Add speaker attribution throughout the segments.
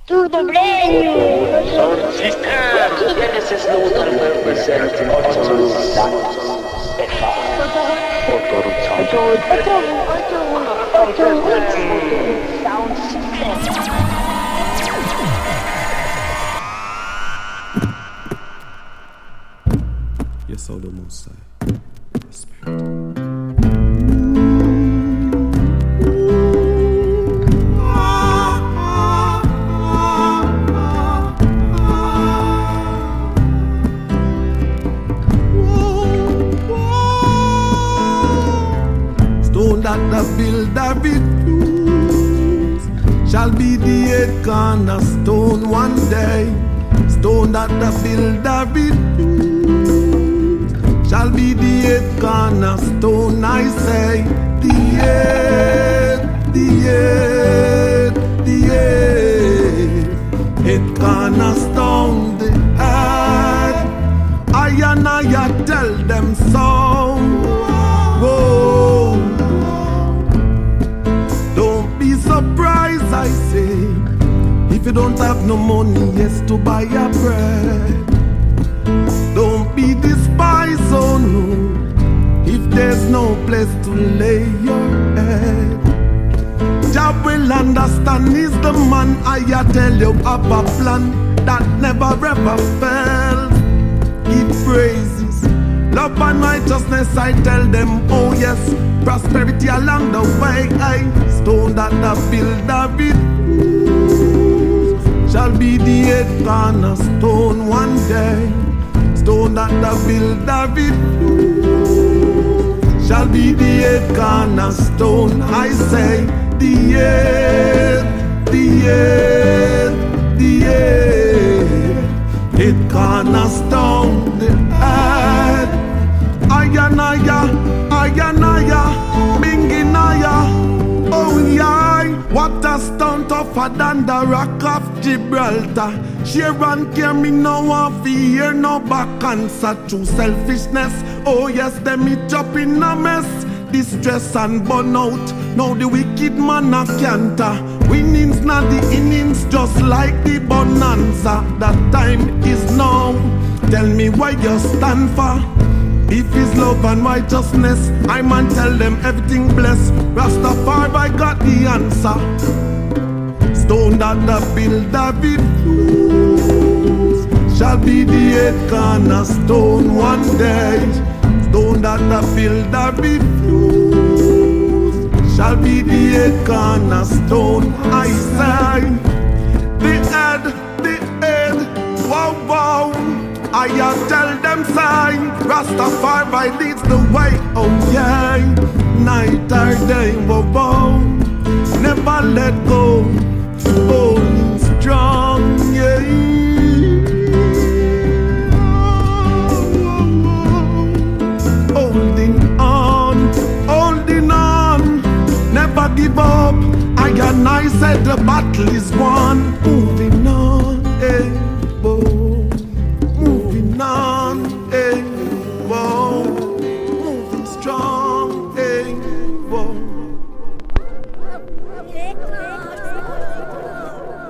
Speaker 1: To the brain.
Speaker 2: Sound system.
Speaker 3: Genesis Luther representing Autonomous
Speaker 1: Sound system.
Speaker 4: Yes, all the most high. Spirit.
Speaker 5: Stone that the builder refused shall be the head cornerstone one day. Stone that the builder refused shall be the head cornerstone, I say. The head, head cornerstone, the head. I tell them so. Whoa. Don't be surprised, I say, if you don't have no money, yes, to buy your bread. Don't be despised, oh no, if there's no place to lay your head. Jah will understand, is the man I tell you have a plan that never ever fails. Give praises, love and righteousness, I tell them, oh yes, prosperity along the way. Stone that the builder refused shall be the head cornerstone one day. Stone that the builder refused shall be the head cornerstone, I say. The head, head cornerstone, the head. Ayanaya, Binginaya, oh yeah. What a stone tougher than the rock of Gibraltar. Sharon care me no one fear no back answer to selfishness. Oh yes, them each up in a mess, distress and burnout. Now the wicked man a canter. Winnings not the innings, just like the bonanza. That time is now. Tell me why you stand for. If it's love and righteousness, I man tell them everything blessed. Rastafari, I got the answer. Stone that the builder refused shall be the head cornerstone one day. Stone that the builder refused shall be the head cornerstone, I say. The head, wow, wow. I tell them sign, Rastafari leads the way, oh yeah. Night or day, wow, wow. Never let go, holding strong, yeah. Holding on, never give up. I said the battle is won. Moving on, hey, whoa. Moving on, hey, whoa. Moving strong, hey, whoa.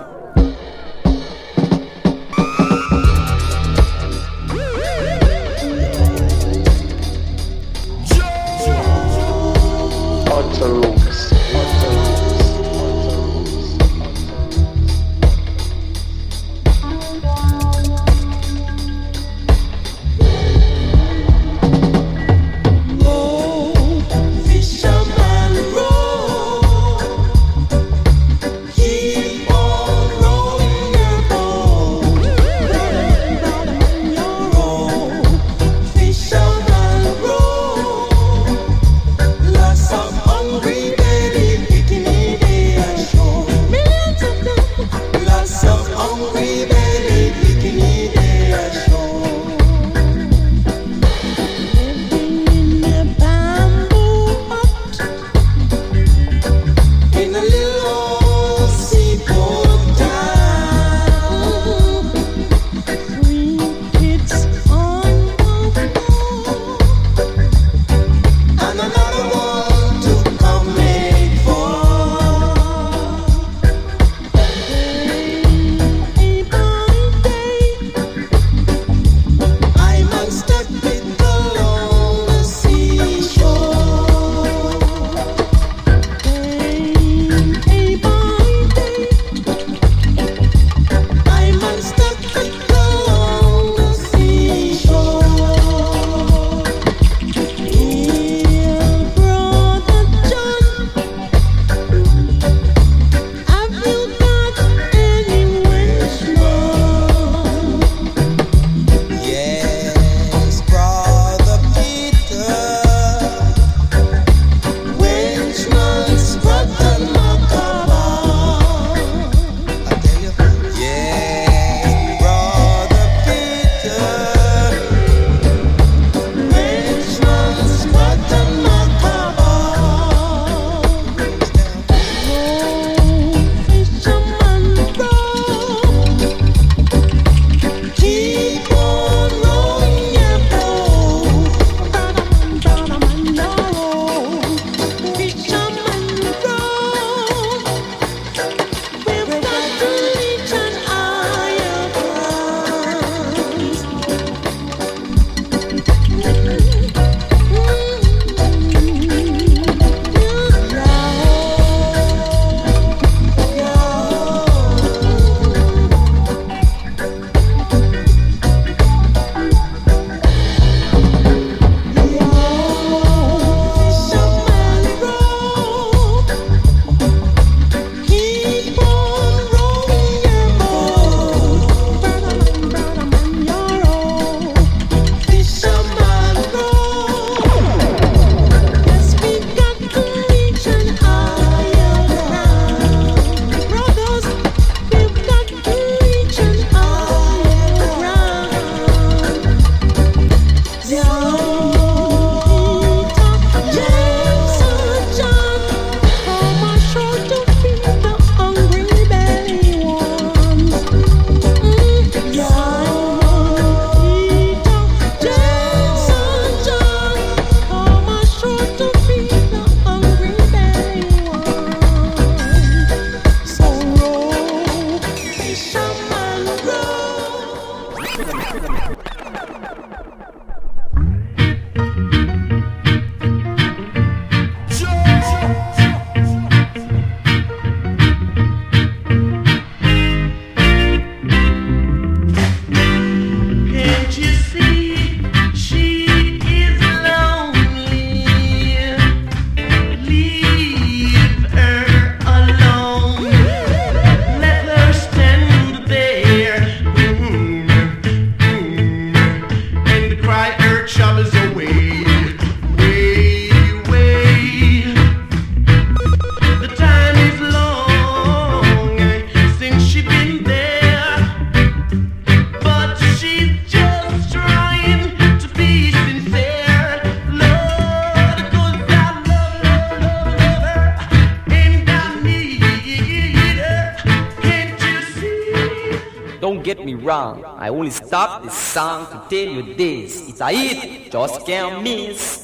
Speaker 2: Don't get me wrong, I only stopped this song to tell you this. It's a hit, just can't miss.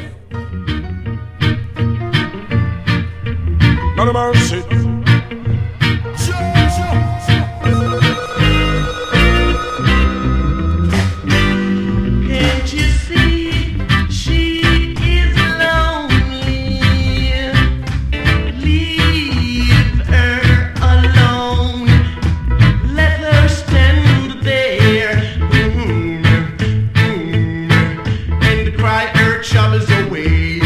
Speaker 5: Not a mercy.
Speaker 6: Can't you see she is lonely? Leave her alone. Let her stand there and cry her troubles away.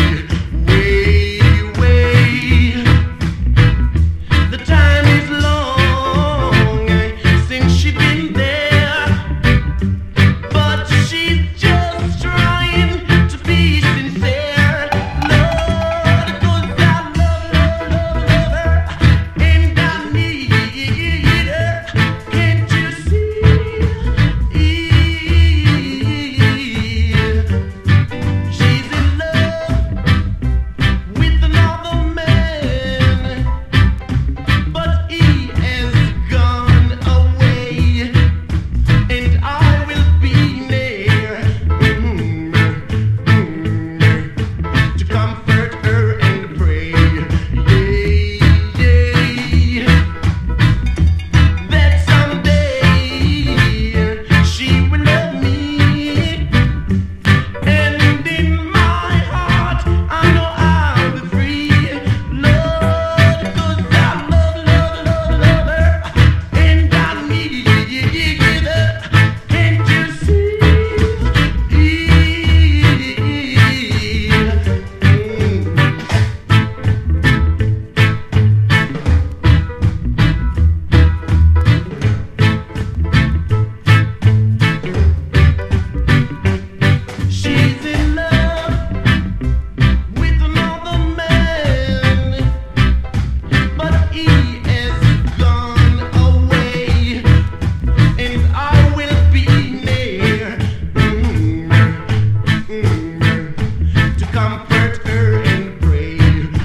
Speaker 6: The time is long since she's been there, but she's just trying to be sincere. Lord, 'cause I love her, and I need her. Can't you see? She's in love with another man, but he has gone away, and I will be near to comfort her and pray, that someday she will love me, and in my heart I know I'll be free. Lord, 'cause I love her, and I need her. Can't you see? She's in love with another man, but he has gone away, and I will be near to comfort her and pray,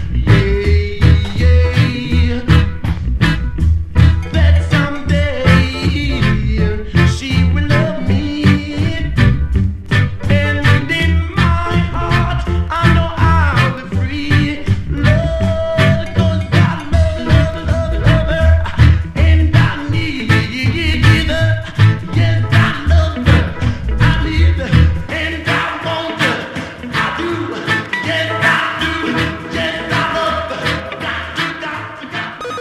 Speaker 6: that someday she will love me. And in my heart, I know I'll be free. Lord, 'cause I love her, and I need her. Yes, I love her, I need her, and I want her. I do, yes, I do, yes, I love her. Got to.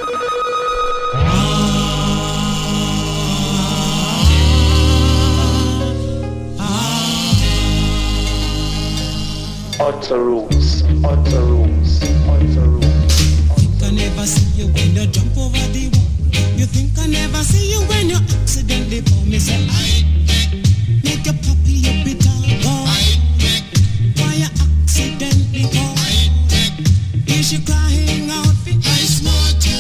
Speaker 3: Utter rules, utter rules, utter rules.
Speaker 7: Think I never see you when you jump over the wall. You think I never see you when you accidentally fall. Me say I make your puppy a bitter ball. Why you accidentally fall? Is she crying out for ice water?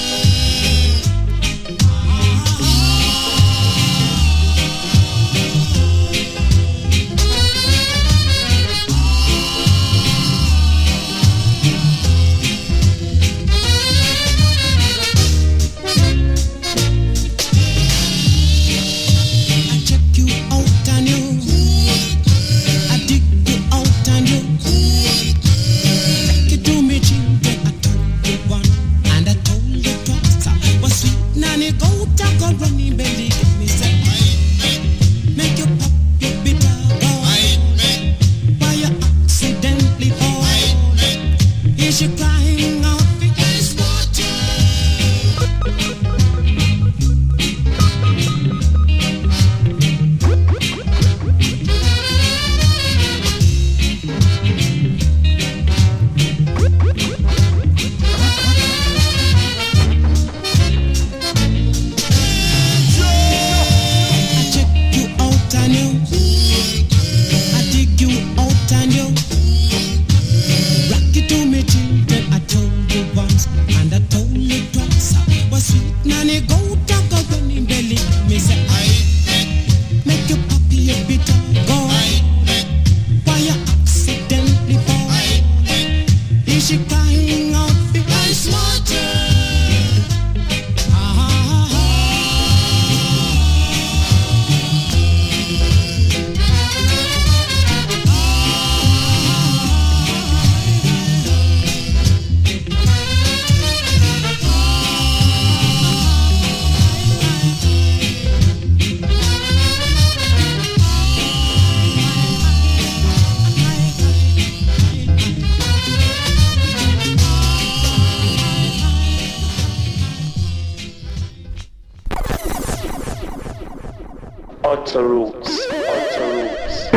Speaker 7: I check you out and you, I dig you out and you, take you to me chin, then I told you one, and I told you twice. Was sweet nanny go talk or running belly, get me say, make you pop your bitter ball. Why you accidentally fall? Is she crying out for ice water?
Speaker 3: Utter roots. Utter roots.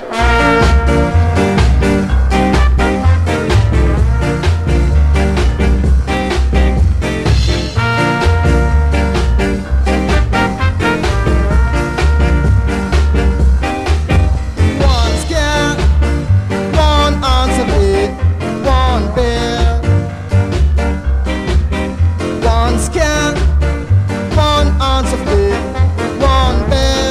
Speaker 8: One scare, one answer beat, one bear. One scare, one answer beat, one bear.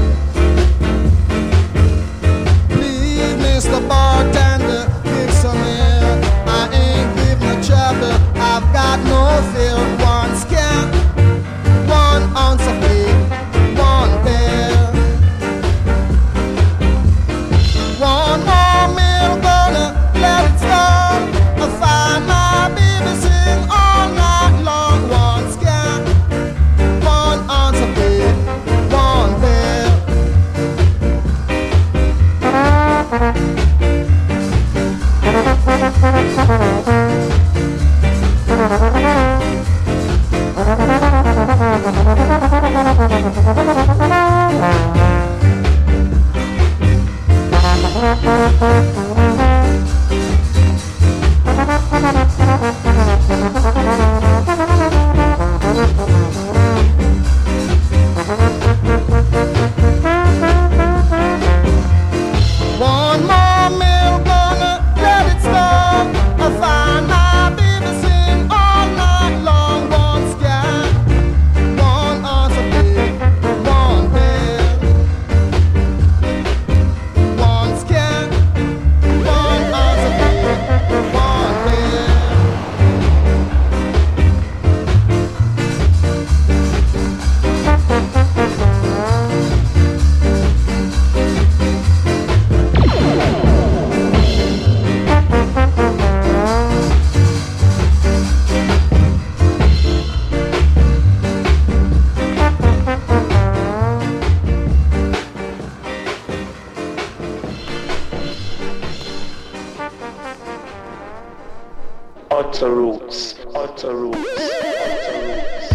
Speaker 8: Please, Mr. Bartender, give some air. I ain't giving no trouble, I've got no fear. One scare, one answer beat, one bear. One more meal, gonna let it start. I find my baby sing all night long. One scan, one answer beat, one bear. One more meal, gonna let it start. I find my baby sing all night long. One scan, one answer beat, one bear. One scan, one answer beat, one bear.
Speaker 3: Utter roots. Utter roots. Utter roots.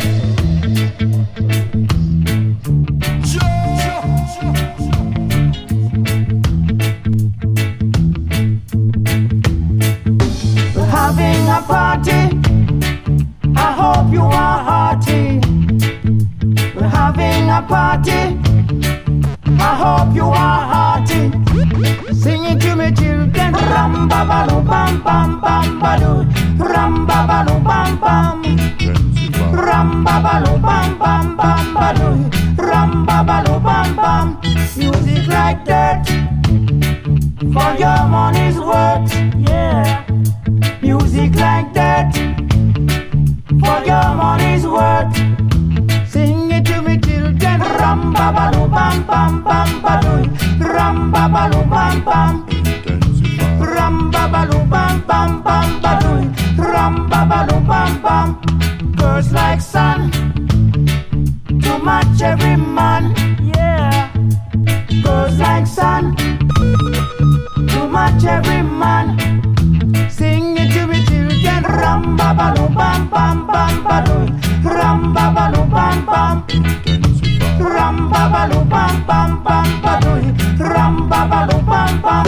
Speaker 6: We're having a party. I hope you are hearty. We're having a party. I hope you are hearty. Sing it to me, children. Ram ba ba lu bam bam bam ba do. Ram ba ba lu bam bam. Ram ba ba lu bam bam bam ba do. Ram ba ba lu bam bam. Music like that. For your money's worth. Yeah. Music like that. For your money's worth. Sing it to me, children. Ram ba ba lu bam bam bam ba do. Ram ba ba lu bam bam. Ram ba ba lu bam bam bam ba do. Ram ba ba lu bam bam. Girls like sun to match every man. Yeah. Girls like sun to match every man. Sing it to me, children. Ram ba ba lu bam bam bam ba do. Ram ba ba lu bam bam. Ram ba ba lu bam bam bam ba do. Ram ba ba lu bam bam.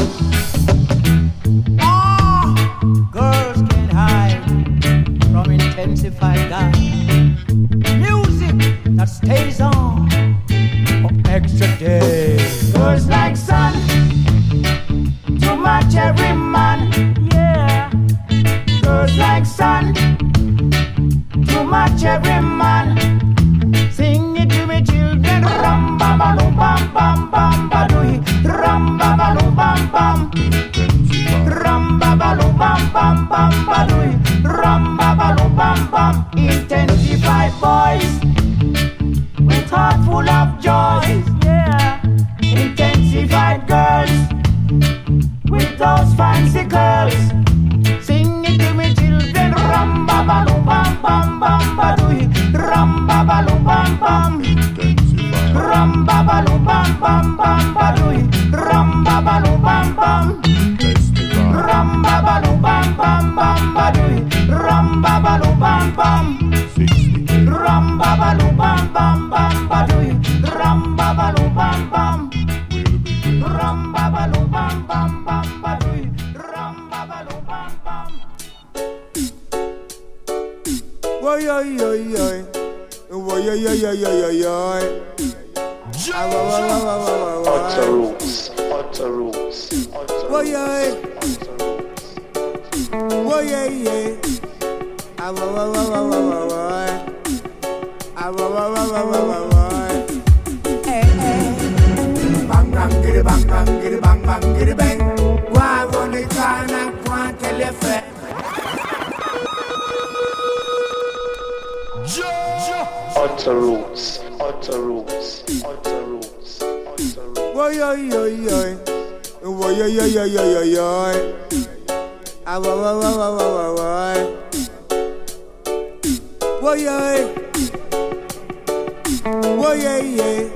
Speaker 6: Girls can't hide from intensified God. Music that stays on for extra days. Girls like sun to match every man. Yeah. Girls like sun to match every man. Sing it to me, children. Ram ba ba lu bam bam bam ba do. Ram ba ba lu bam bam. Ram ba ba lu bam bam bam ba do. Ram ba ba lu bam bam. Intensified boys with heart full of joy. Yeah. Intensified girls with those fancy curls. Sing it to me, children. Ram ba ba lu bam bam bam ba do. Ram ba ba lu bam bam. Ram ba ba lu bam bam bam ba do. Ram ba ba lu bam bam. Ram ba ba lu bam bam bam ba do. Ram ba ba lu bam bam. Ram ba ba lu bam bam bam ba do. Ram ba ba
Speaker 3: Utter roots, utter roots, utter
Speaker 8: Oh yeah,
Speaker 3: roots.
Speaker 8: oh yeah, yeah. Hey, hey. Bang bang giddy bang bang giddy bang bang giddy bang. Go on the corner, go and tell your friend.
Speaker 3: Utter roots, utter roots, utter roots, utter roots.
Speaker 8: Oh yeah, yeah, yeah. Oh yeah, yeah, yeah, yeah, yeah, yeah. Oh yeah. Oh yeah, yeah.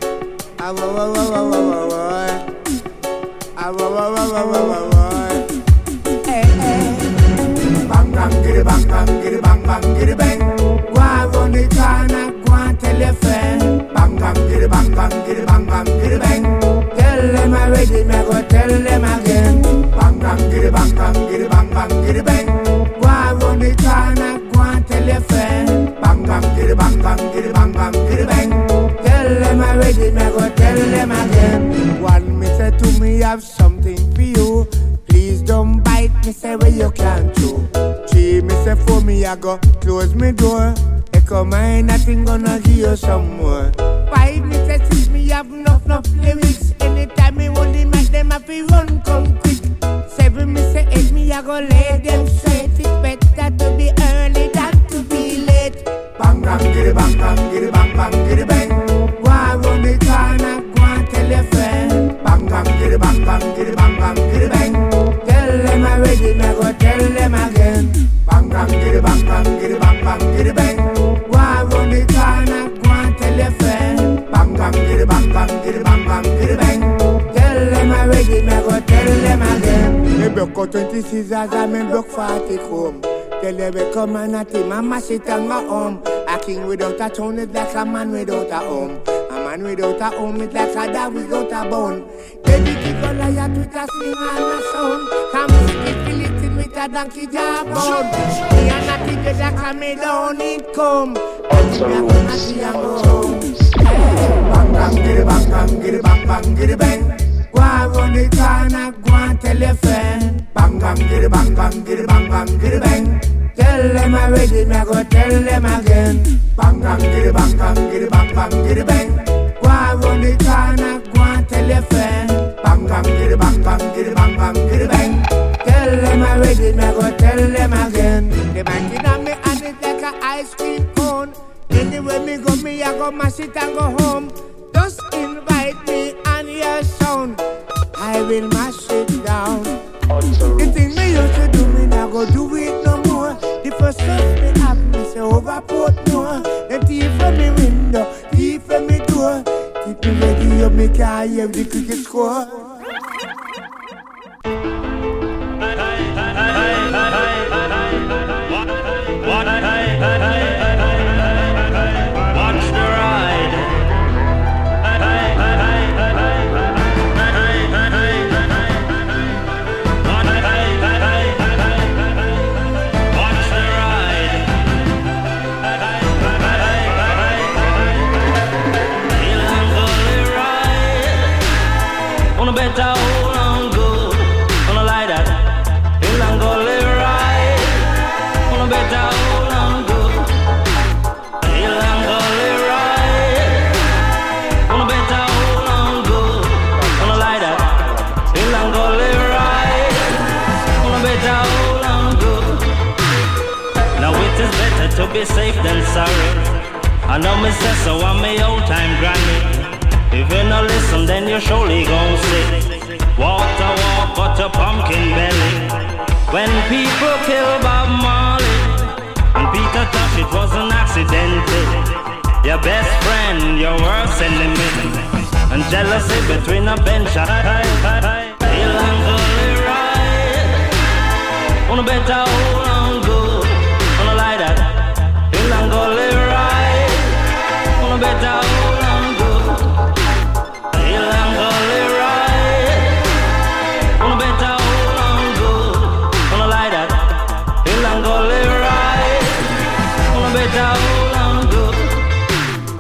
Speaker 8: Hey, hey. Bang bang giddy bang bang giddy bang bang giddy bang. Go on the corner, go and tell your friend. Bang bang giddy bang bang giddy bang bang giddy bang. Tell them already, me go tell them again. Bang bang giddy bang bang giddy bang bang giddy bang. Go on the corner, go and tell your friend. Bang bang giddy bang bang giddy bang bang giddy bang. Tell them already, me go tell them again. One me say to me, have something for you. Please don't bite me, say where you can chew. Three me say for me, I go close me door. Echo mine, nothing gonna give you some more. Five me say six me have enough lyrics. Anytime me hold the mic, them have to run come quick. Seven me say eight me, I go lay them straight. It's better to be early than to be late. Bang bang giddy bang bang giddy bang bang giddy bang. Go around the corner, go and tell your friend. Bang bang giddy bang bang giddy bang bang giddy bang. Tell them already, me go tell them again. Bang bang giddy bang bang giddy bang bang giddy bang. Go around the corner, go and tell your friend. Bang bang giddy bang bang giddy bang bang giddy bang. Tell them already, me go tell them again. Me broke 20 scissors and me broke 40 comb. Tell them we come and a team and mash it and go home. A king without a throne is like a man without a home. A man without a home is like a dog without a bone. Then you keep a liar with a sling and a sound. Come music is filled with a donkey jawbone. Me and a together come me down it come.
Speaker 3: Utter roots, utter roots.
Speaker 8: Bang bang giddy bang bang giddy bang bang giddy bang. Go around the corner, go and tell your friend. Bang bang giddy bang bang giddy bang bang giddy bang. Tell them already, me go tell them again. Bang bang giddy bang bang giddy bang bang giddy bang. Go around the corner, go and tell your friend. Bang bang giddy bang bang giddy bang bang giddy bang. Tell them already, me go tell them again. The banking on me and it like a ice cream cone. Anywhere me go, me I go mash it and go home. Just invite me and your sound, I will mash it down. The thing me used to do, me now go do it no more. The first stuff me have, me say overport no. The thief from me window, thief from me door. Keep me ready up, me can't hear the cricket score.
Speaker 6: Watch the ride. Watch the ride. Feel I'm gonna ride. Wanna bet I hold on good. Wanna lie that. Feel I'm gonna ride. Wanna bet I hold on good. Feel I'm gonna ride. Wanna bet I hold on good. Wanna lie that. Feel I'm gonna ride. Wanna bet I hold on good. Now it is better to be safe than sorry. I know me say so, I'm my old time granny. If you no listen, then you surely gon' see. Walk the walk, got a pumpkin belly. When people kill Bob Marley, when Peter Tosh, it was an accident. Your best friend, your worst enemy, and jealousy between a bench and feel I'm gonna ride. Wanna bet I hold on good. Wanna lie that. Feel I'm gonna ride. Wanna bet I hold on good. Feel I'm gonna ride. Wanna bet I hold on good. Wanna lie that. Feel I'm gonna ride. Wanna bet I hold on good.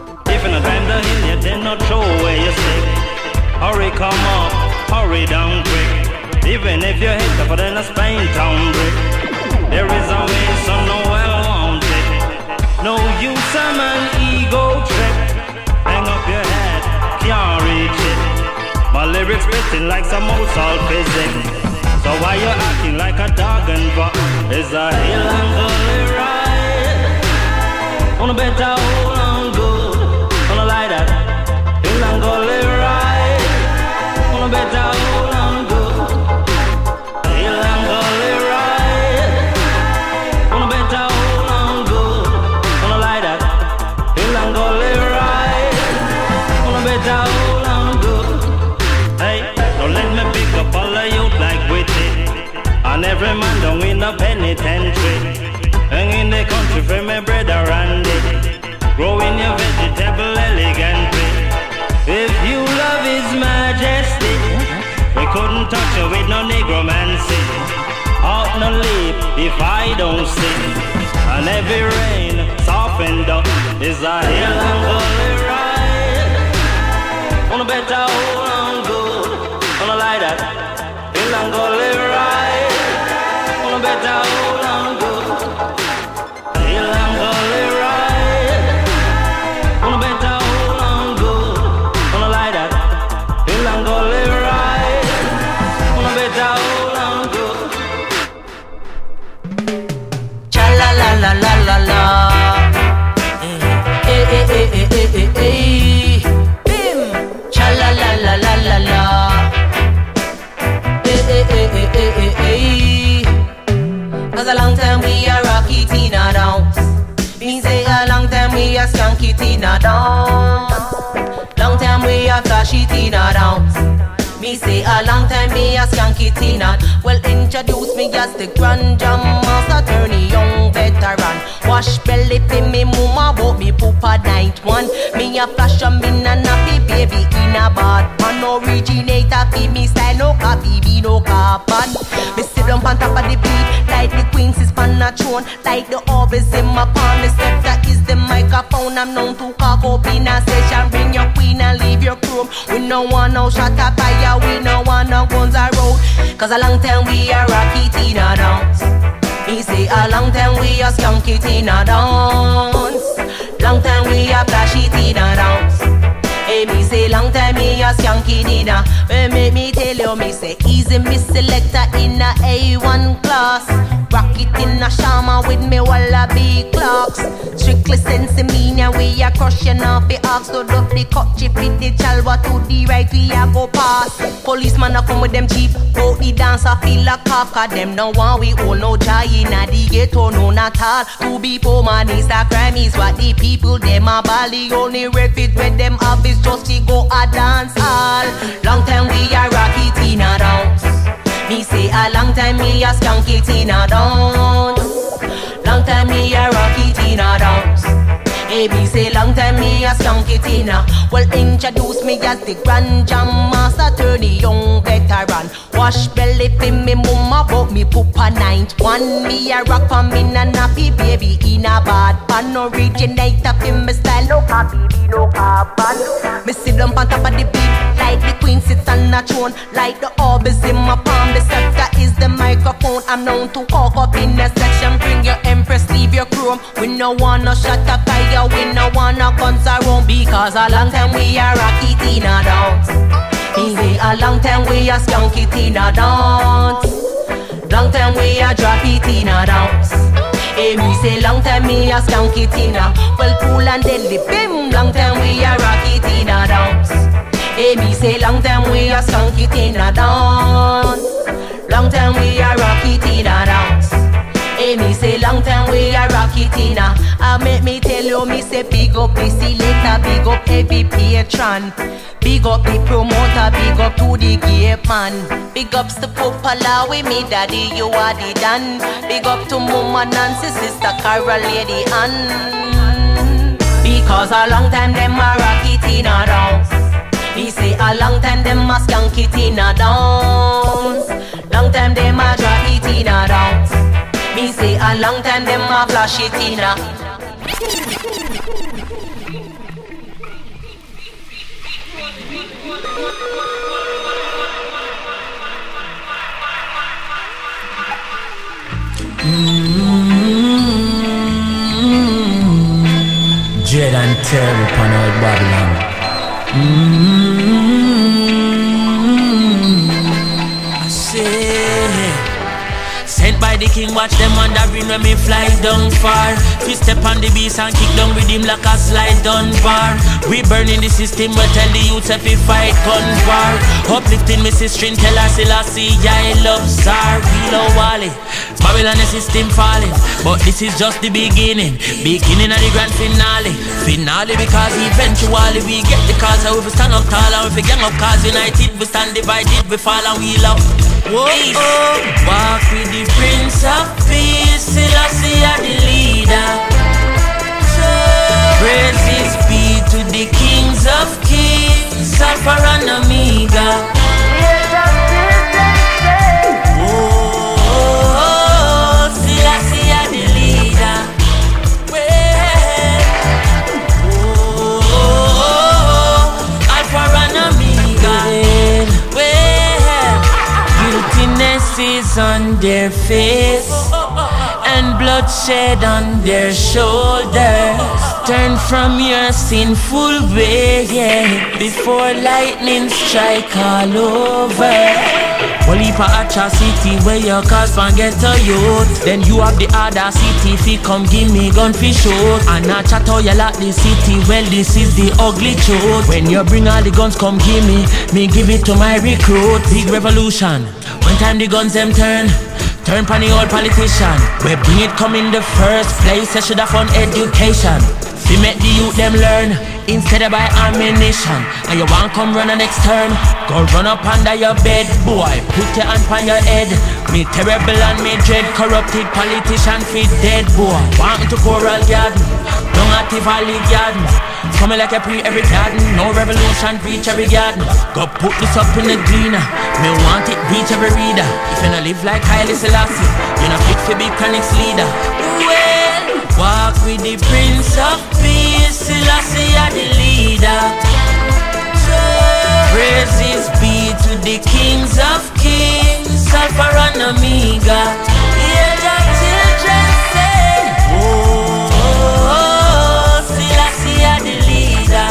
Speaker 6: me not throw away your stick. Hurry come up, hurry down quick. Even if you hit tougher than a Spain town brick. There is a way, so no well want it. No use of an ego trip. Hang up your head, can't reach it. My lyrics spitting like some old salt physics. So why you acting like a dog and buck? It's a hill and gully ride. On a better hold on good. On a like that. Hill and gully ride. On a better hold on good. Hill and gully ride. On a better hold on good. On a like that. Hill and gully ride. On a better hold on good. Hey, don't let me pick up all the youth like with it. And every man down in a penitentiary. Hang in the country for my brother Randy. Growing your vegetable elegantly. If you love His Majesty, we couldn't touch you with no negromancy. Out no leap if I don't sing. And every rain softened up is a hill and gully ride. On a better hold on good. On a like that. Hill and gully ride. On a better hold on good. Hill and gully ride. On a better hold on good. On a like that. Hill and gully ride. On a better hold on good.
Speaker 9: Cha la la la la la la. Eh eh eh eh eh eh eh. Bim. Cha la la la la la la. Cause a long time we a rock it in a dance. Me say a long time we a skank it in a dance. Long time we a flash it in a dance. Me say a long time me a skank it in a. Well introduce me as the grand jam master, attorney, young veteran. Wash belly for me mama, but me poopa night one. Me a flash a me na nappy baby in a bad pan. Originator fi me style, no copy, be no carbon. Me sit down on top of the beat, like the queens is on a throne, like the orbs in my palm. The scepter is the microphone. I'm known to cock up in a session. Bring your queen and leave your chrome. We no want no shot at fire, we no want no guns a road. Cause a long time we a rock it in a dance. Me say a long time we a skunk it in a dance. Long time we a flash it in a dance. Hey, me say long time me a skunk it in a. Make me tell you, me say easy me selector in a A1 class. Rock it in a shama with me wallaby clocks. Strictly sense meaning we a crushing off the ox. So up the cut chip with the chalwa to the right we a go past. Policeman a come with them cheap. Out the dancer feel a cough. Cause them no want we all no joy in a the ghetto, no not all. To be poor man is a crime is what the people them a ball. The only refuge when them have is just to go a dance hall. Long time we a rock it in a dance. Me say a long time me a skunk it in a dance. Long time me a rock it in a dance. Hey, me say long time me a skunk it in a. Well introduce me as the grand jam master, attorney, young veteran. Wash belly for me mama, but me poopa 91. Me a rock for me na nappy baby in a bad pan. Originator for me style, no copy, be no carbon. Me sit down on top of the beat, like the queen sits on a throne, like the orbs in my palm. The scepter is the microphone. I'm known to cock up in a section. Bring your empress, leave your chrome. We no wanna shut up fire, we no wanna guns around. Because a long time we a rock it in a dance. Me say a long time we a skunk it in a dance. Long time we a drop it in a dance. Hey, me say long time me a skunk it in a. Well cool and deadly, bim. Long time we a rock it in a dance. Hey, me say long time we a skunk it in a dance. Long time we a rock it in a dance. Hey, me say long time we a rock it in a. Make me tell you, me say big up the selector, big up every patron. Big up the promoter, big up to the gate man. Big ups to Popala with me daddy, you are the Dan. Big up to Mama Nancy, sister Carol, Lady Ann. Because a long time them a rock it in a dance. Me say a long time them a skunk it in a dance. Long time them a drop it in a dance. Me say a long time them a flash it in a.
Speaker 10: Dread and terror upon old Babylon. I say, sent by the king, watch them wandering when me fly down far. We step on the beast and kick down with him like a slide down bar. We burning the system, we tell the youths if we fight guns war. Uplifting me sister, tell us Selassie, I love Tsar. We love Wally, Babylon the system falling. But this is just the beginning, beginning of the grand finale. Finale because eventually we get the cause. So if we stand up tall and if we gang up cause united, we stand divided, we fall and we love. Whoa, oh, walk with the Prince of Peace, Selassie are the leader. Praises be to the kings of kings, Alpha and Omega. Oh, Selassie are the leader. Oh, Alpha and Omega. Guiltiness is on their face and bloodshed on their shoulders. Turn from your sinful way, yeah, before lightning strike all over. Well, if a atrocity where your cause can get a youth, then you have the audacity fi come give me gun fi shoot. And I chat how you like the city, well this is the ugly truth. When you bring all the guns come give me give it to my recruit. Big revolution, one time the guns them turn pon the old politician. We bring it come in the first place, I should have found education. We make the youth them learn instead of buy ammunition. And you want come run the next turn, go run up under your bed. Boy, put your hand on your head. Me terrible and me dread, corrupted politician fit dead. Boy, want me to Coral Garden, don't have to Valley Garden. Coming like a pre every garden, no revolution reach every garden. Go put this up in the cleaner, me want it reach every reader. If you not live like Haile Selassie, you not fit for big Chronixx leader. Well, walk with the Prince of Peace, Selassie are the leader. Praises be to the kings of kings, Alpha and Omega. Hear the children say, oh, Selassie are the leader.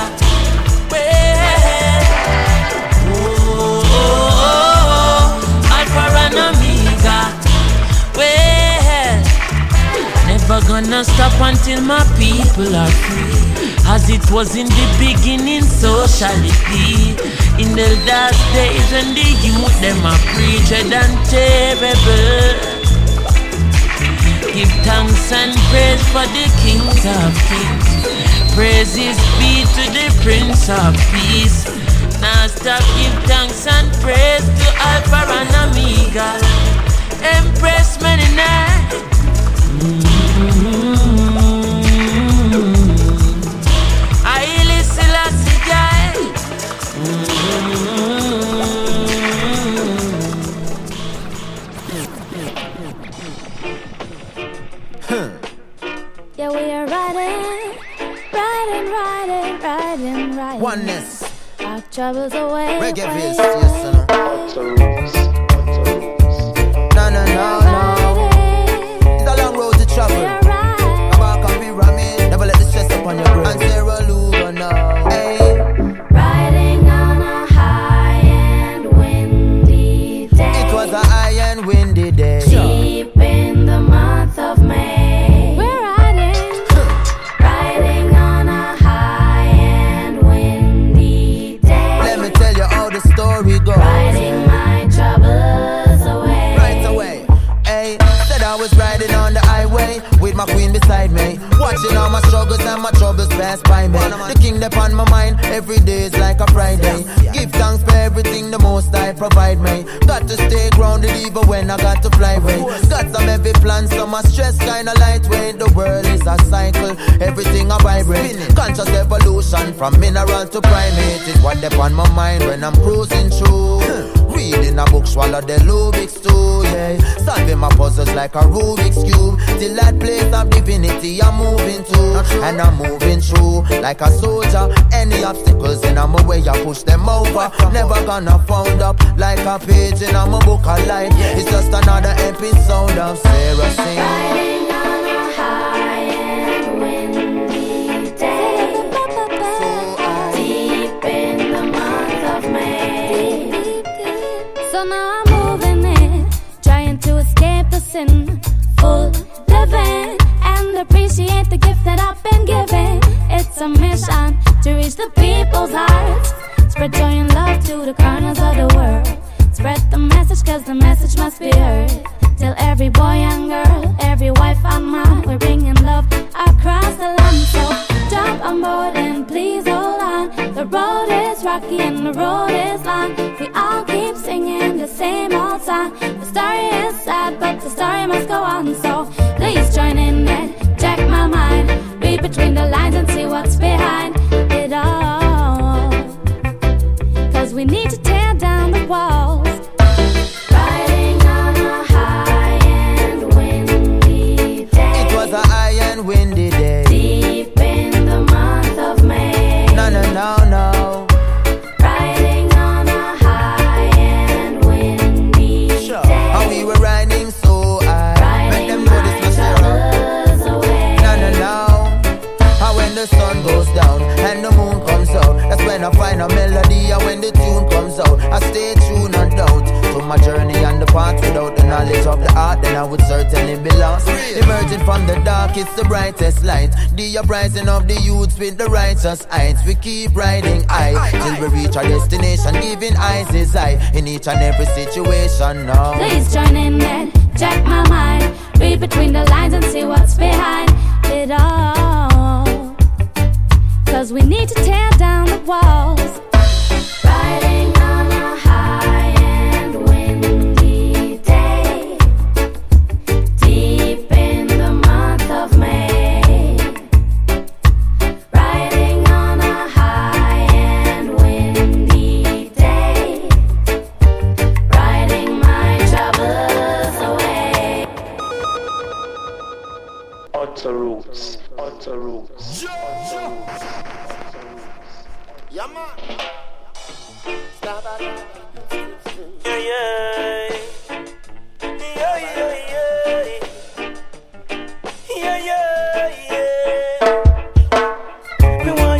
Speaker 10: Oh, Alpha and Omega. Well, never gonna stop until my people are free. As it was in the beginning, so shall it be. In the last days when the youth them are preached and terrible. Give thanks and praise for the kings of kings. Praises be to the Prince of Peace. Now stop, give thanks and praise to Alpha and Omega. Empress many nights. Haile Selassie guy.
Speaker 11: Yeah, we are riding.
Speaker 8: Oneness.
Speaker 11: Our troubles away.
Speaker 8: Reggae Fizz, yes or no? No. It's a long road to travel. Come on, be ramming. Never let the stress up on your brain. And Sarah Luga now. Hey.
Speaker 11: Riding on a high and windy day.
Speaker 8: It was a high and windy day.
Speaker 11: Deep in the month of May. We're riding on a high and windy day.
Speaker 8: Let me tell you how the story goes.
Speaker 11: Riding my troubles away.
Speaker 8: Right away. Hey, said I was riding on the highway with my queen beside me, watching all my struggles and my troubles pass by me. The king upon my mind, every day is like a Friday. Give thanks for everything the most I provide me. Got to stay grounded even when I got to fly away. Got some heavy plans, so my stress kinda lightweight. The world is a cycle, everything I vibrate. Conscious evolution from mineral to primate is what upon my mind when I'm cruising through. Reading a book, swallow the Rubik's too, yeah. Solving my puzzles like a Rubik's Cube. Till that place of divinity I'm moving to. And I'm moving through like a soldier. Any obstacles in my way, I push them over. Never gonna found up like a page in my book of life. It's just another episode of Sarah Singh.
Speaker 11: Riding on a high and windy day, deep in the month of May. So now I'm moving in, trying to escape the sin, full living, and appreciate the gift that I've been given. It's a mission to reach the people's hearts, spread joy and love to the corners of the world. Spread the message, cause the message must be heard. Tell every boy and girl, every wife and man, we're bringing love across the land. So jump on board and please hold on. The road is rocky and the road is long. We all keep singing the same old song. The story is sad, but the story must go on. So please join in and check my mind. Read between the lines and see what's behind it all. Cause we need to tear down the walls. Riding on a high and windy day.
Speaker 8: It was a high and windy day.
Speaker 11: Deep in the month of May.
Speaker 8: No, no, no, no.
Speaker 11: Riding on a high and windy day.
Speaker 8: And we were riding so high. Make them know this was Sarah. No, no, no. And when the sun goes down and the moon comes out, that's when I find a melody. And when the tune comes out, I stay true, no doubt, to my journey and the path. Without the knowledge of the art, then I would certainly be lost. Emerging from the dark, it's the brightest light. The uprising of the youths with the righteous heights. We keep riding high till we reach our destination. Giving eyes is eye in each and every situation now.
Speaker 11: Please join in and check my mind. Read between the lines and see what's behind it all. Cause we need to tear down the walls. Riding on a high and windy day, deep in the month of May. Riding on a high and windy day, riding my troubles away.
Speaker 3: Utter roots, utter roots.
Speaker 8: Yeah, man.
Speaker 6: Yeah, yeah. Yeah, yeah, yeah. Yeah, yeah, yeah. Me want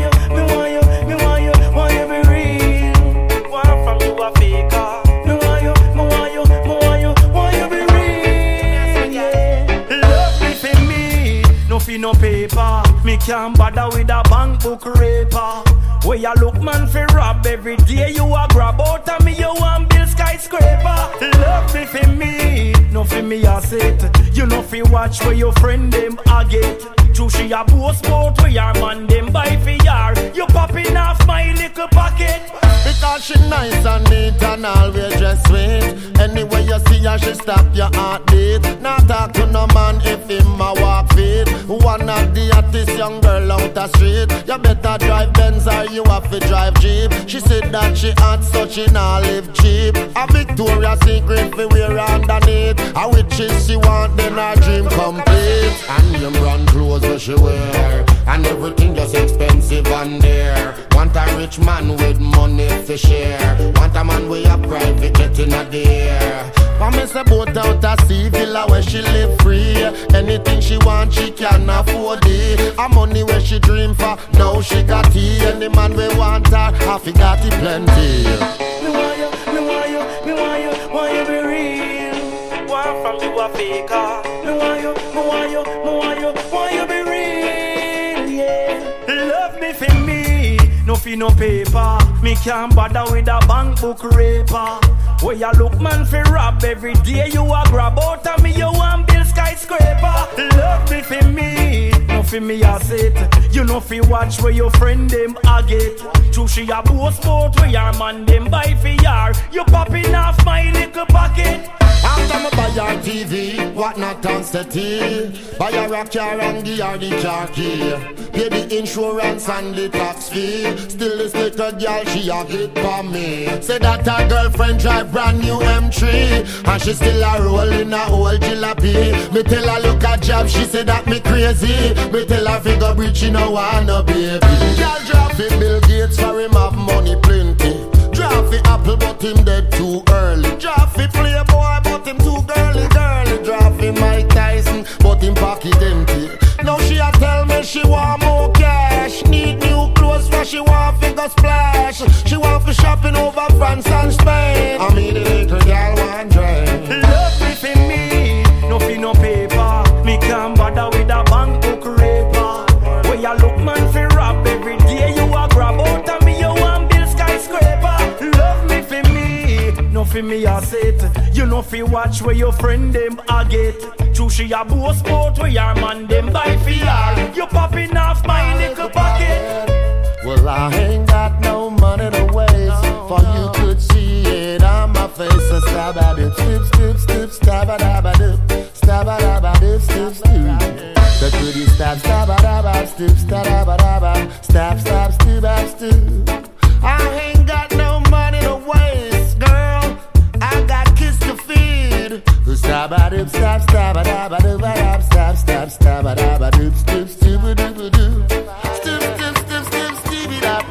Speaker 6: you be real. Want from you a faker. Me want you be real. Yeah. Love me for me, no fee no paper. Me can't bother with a bank book raper. Where you look man fi rob every day you a grab out of me you want build skyscraper. Love me for me, no for me I sit. You know fi watch where your friend them a get. True she a boast about where your man them buy for yar. You popping off my little pocket.
Speaker 12: Because she nice and neat and always dressed sweet. Anyway you see her she stop your heartbeat. Not talk to no man if him a walk feet. One of the hottest young girl out the street. You better drive Benz or you have to drive Jeep. She said that she hot so she not live cheap. A Victoria's Secret fi wear underneath. A witches she want then her dream complete. And name brand clothes where she wear. And everything just expensive and there. Want a rich man with money to share. Want a man with a private jet in a day. Want me say boat out a sea villa where she live free. Anything she want she can afford it. A money where she dream for, now she got it. Any man we want her, half he got it plenty.
Speaker 6: Me want you be real. Want from you a faker. Me want you be real. Yeah. Love me for me, no fee no paper. Me can't bother with a bank book raper. Where you look man fi rob every day you a grab out of me you want build skyscraper. Love me for me, no for me I sit. You know fi watch where your friend them a get. True she a boast about where your man them buy for yar. You popping off my little pocket.
Speaker 12: After me buy her TV, what not on city. Buy her a car and give her the car key. Pay the insurance and the tax fee. Still this little girl, she a hit for me. Say that her girlfriend drive brand new M3, and she still a roll in a old jalopy. Me tell her look at job, she say that me crazy. Me tell her figure bridge, she no want no baby. Girl drop it Bill Gates for him have money plenty. Drop it Apple but him dead too early. Drop it Playboy but him too girly. Drop it Mike Tyson but him pocket empty. Now she a tell me she want more cash. Need new clothes for she want figure splash. She want for shopping over France and Spain. I mean the little girl want drain.
Speaker 6: Love me for me, no fee no paper. Me can't bother with a bank book raper. Where you look man fi rob every day you a grab out of me you want build skyscraper. Love me for me, no for me I say it. You know fi watch where your friend them a get. True she a boss sport where your man them buy for her. You popping off my nickel pocket.
Speaker 12: Well I ain't got no money to waste, for you could see it on my face. So stab at it, stoop, stoop, stoop, stab at it, stab at it, stoop, stoop. The goodie stab, stab at it, stoop, stab at it, stab, stab, stoop, stoop. I ain't got no money to waste, girl. I got kids to feed. Stab at it, stab, stab at it, stab, stab, stab at it, stoop, stoop, stoop, stoop, stoop, stoop, stoop, stoop, stoop it up.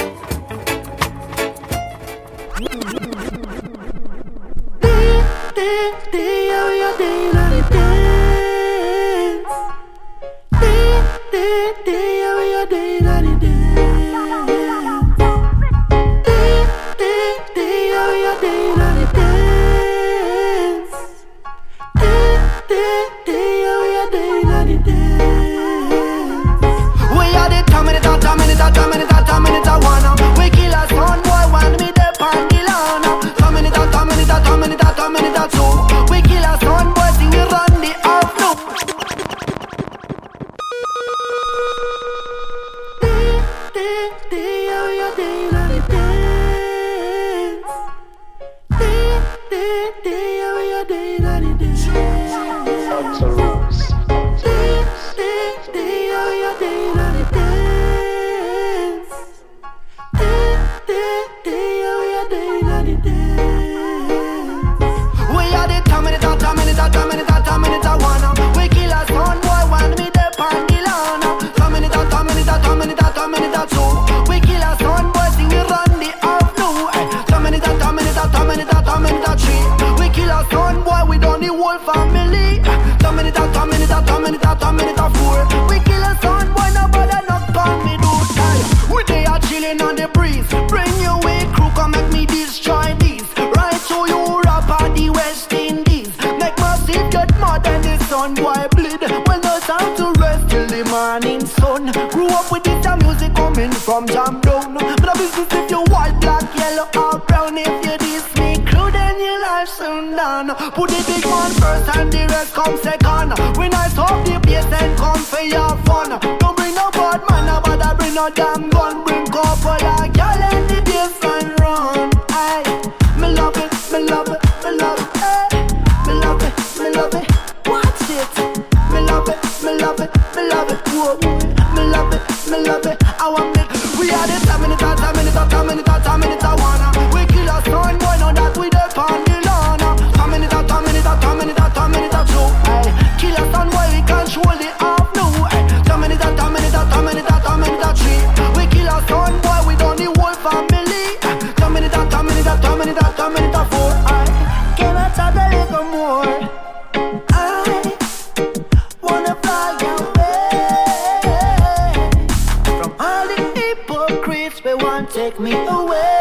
Speaker 8: From jam down, but I business if you white, black, yellow or brown. If you diss me, crew then your life soon done. Put the big one first and the rest come second. When I stop the place then come for your fun. Don't bring no bad man, but I bring no damn gun. Bring couple of girl and the bass and run. Aye, me love it, me love it, me love it, aye. Me love it, me love it, watch it. Me love it, me love it, me love it, whoa, whoa. Me love it, me love it, I want it. We are the time minute, I wanna. We kill a son, boy, know that we the on the lawn. Time minute, true. Ay, kill a son, boy, we control the half new. Ay, time minute, three. We kill a son, boy, we don't the whole family. Time minute, four. Ay, can I talk a little more? I wanna fly away from all the hypocrites. They want to take me away.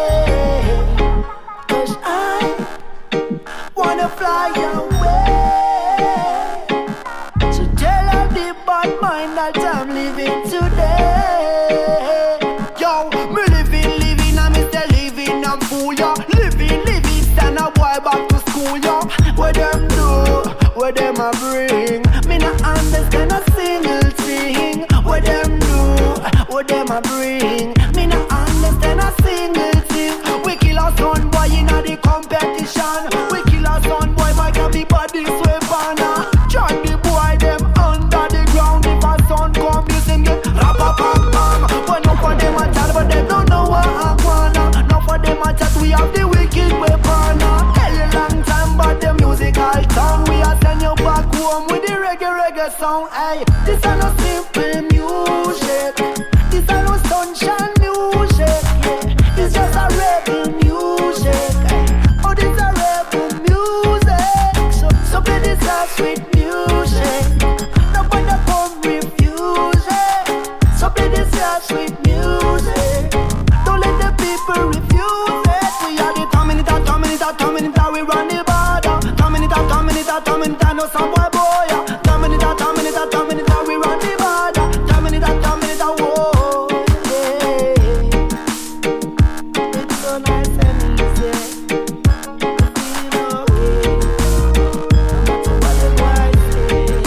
Speaker 8: 'Cause I wanna fly away. So tell all the bad mind that I'm living today. Yo, me living, and me still living, I'm fool, yo. Living, stand a boy back to school, yo. What them do, what them a bring, me not understand a single thing. What them do, what them a bring, me not understand a single thing. We kill a son boy in the competition. We kill a son boy a sound, hey. This a no simple music. This a no sunshine music, yeah. It's just a rebel music, hey. Oh, this a rebel music. So play this a sweet music. Nobody come refuse it. So play this a sweet music. Don't let the people refuse it. We are the Terminator, we run the border. Terminator, no some boy boy. Terminator, we run the border. Terminator, whoa, yeah. It's so nice and easy. Feel no way. No matter what I say.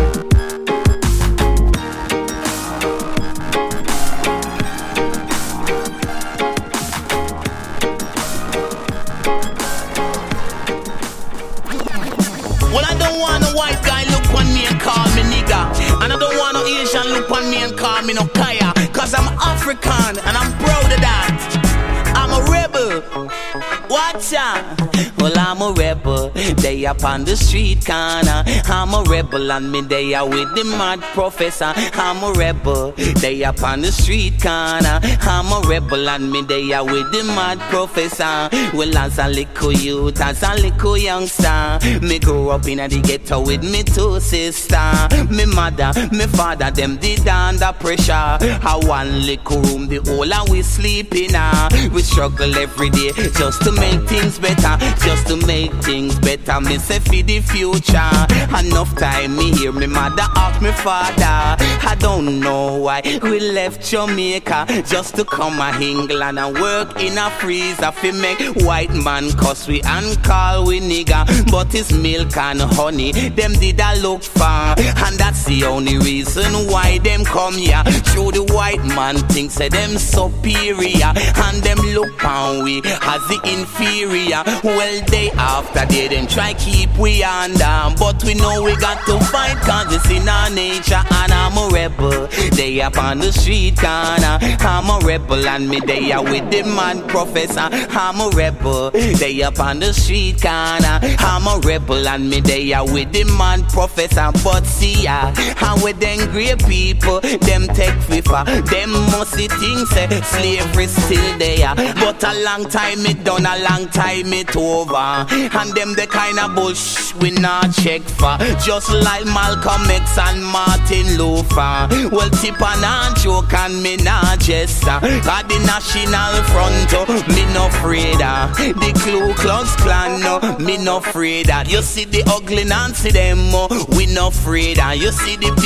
Speaker 13: Well, I don't want a white guy look on me and call me nigga. And I don't want no Asian look on me and call me no kaya. Cause I'm African and I'm proud of that. I'm a rebel. Watch out. Well, I'm a rebel. They up on the street corner. I'm a rebel and me they are with the mad professor. I'm a rebel. They up on the street corner. I'm a rebel and me they are with the mad professor. Well, as a little youth, as a little youngster, me grew up in the ghetto with me two sisters. Me mother, me father, them did under pressure. I one little room, the whole and we sleep in. We struggle every day just to make things better, just to make things better. Me say for the future. Enough time me hear me mother ask me father. I don't know why we left Jamaica just to come to England and work in a freezer fi make white man cuss we and call we nigga. But it's milk and honey them did a look for, and that's the only reason why them come here. Show the white man think say them superior and them look on we as the inferior. Well, they after they then try keep we under, but we know we got to fight cause it's in our nature. And I'm a rebel, they up on the street corner. I'm a rebel and me they are with the mad professor. I'm a rebel, they up on the street corner. I'm a rebel and me they are with the mad professor. But see ya, how with them great people, them take FIFA, them musty things say slavery still there. But a long time it done, a long time it over. And them the kind of bullshit we not check for. Just like Malcolm X and Martin Luther. Well, tip and joke and me not jester. At the National Front, me no afraid. The Ku Klux Klan, no, me no afraid. You see the ugly Nancy them, we no afraid. You see the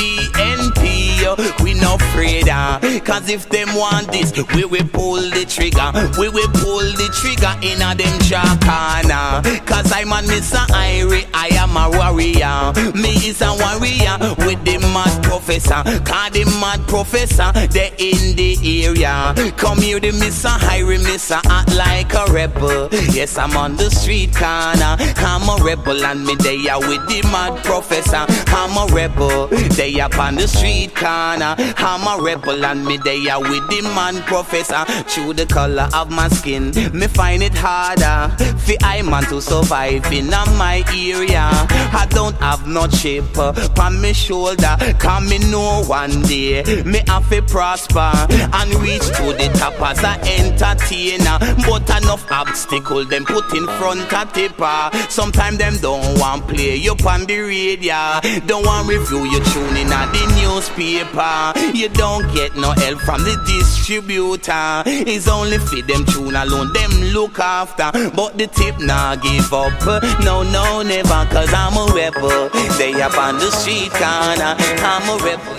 Speaker 13: BNP, we no afraid. Cause if them want this, we will pull the trigger. We will pull the trigger in a them jacana. Cause I'm a Mr. Irie, I am a warrior. Me is a warrior with the mad professor. Cause the mad professor, they in the area. Come here the Mr. Irie, Mr. Act like a rebel. Yes, I'm on the street corner. I'm a rebel and me they are with the mad professor. I'm a rebel, they up on the street corner. I'm a rebel and me they are with the man professor. Through the color of my skin, me find it harder for I man to survive in my area. I don't have no chip on my shoulder, cause me know one day me have to prosper and reach to the top as an entertainer. But enough obstacle them put in front of tipper. Sometimes them don't want play you on the radio, don't want review you tune in at the newspaper. You don't get no help from the distributor. It's only for them tune alone them look after. But the tip nah give up, no never. Cause I'm a rebel, they up on the street corner. I'm a rebel.